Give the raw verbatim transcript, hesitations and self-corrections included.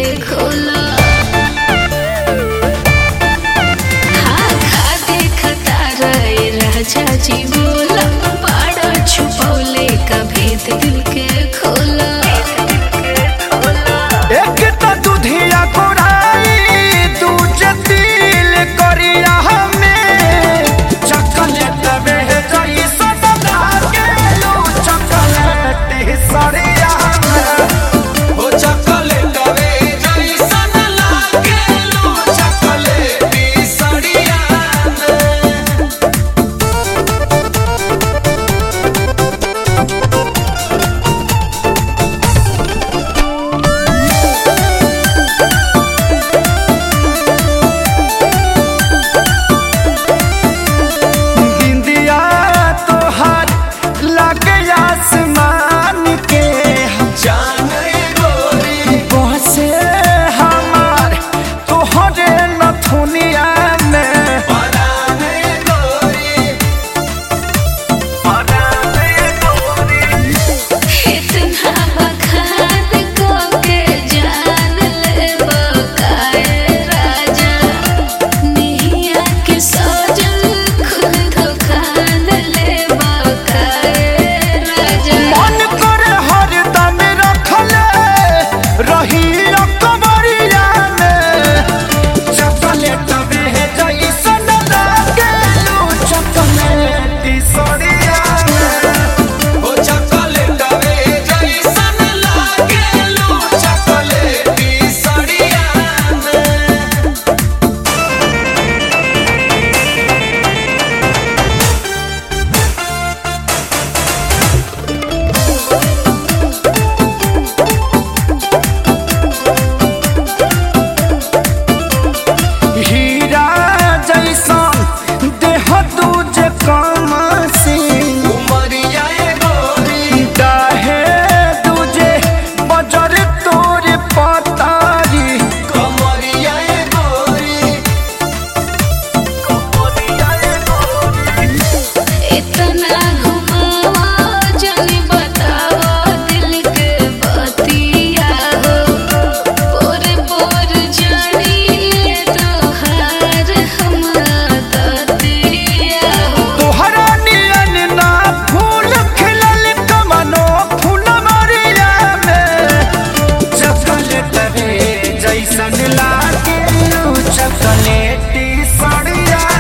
खोला हाँ खा देखता रहे राजा जी बोला बड़ा छुपौले का भेद दिल के खोला एक तो दूधिया कोराई दूजे दिल करिया हमें चॉकलेट में जई सदा के लो चॉकलेट सरिया हमें ओ चॉकलेट में जई सदा के लो चॉकलेट सरिया आसमान के जाने गोरी बसे हमार तोहरे नथुनिया में पराने गोरी पराने गोरी इतना बखान को के जान ले बकाए राजा निहिया के सजल खुद दुकान ले बकाए मन करे हरदम रखले रही कमरिया में चॉकलेट में जैसन लागे लो चॉकलेट सरिया में ओ चॉकलेट में जैसन लागे लो चॉकलेट सरिया में हीरा जैसन देह तुझे कमसी उमरिया गोरी डाहे तुझे बजर तोरे पतारी कमरिया गोरी कमरिया गोरी इतना घुमावा जानी बतावा दिल के बतिया हो पोर पोर जानी ले तोहार हमरा दतिया हो तोहरा नियन ना फूल खिलल कमनो फूल मरिया में चॉकलेट रे जैसन लागे चॉकलेट सड़िया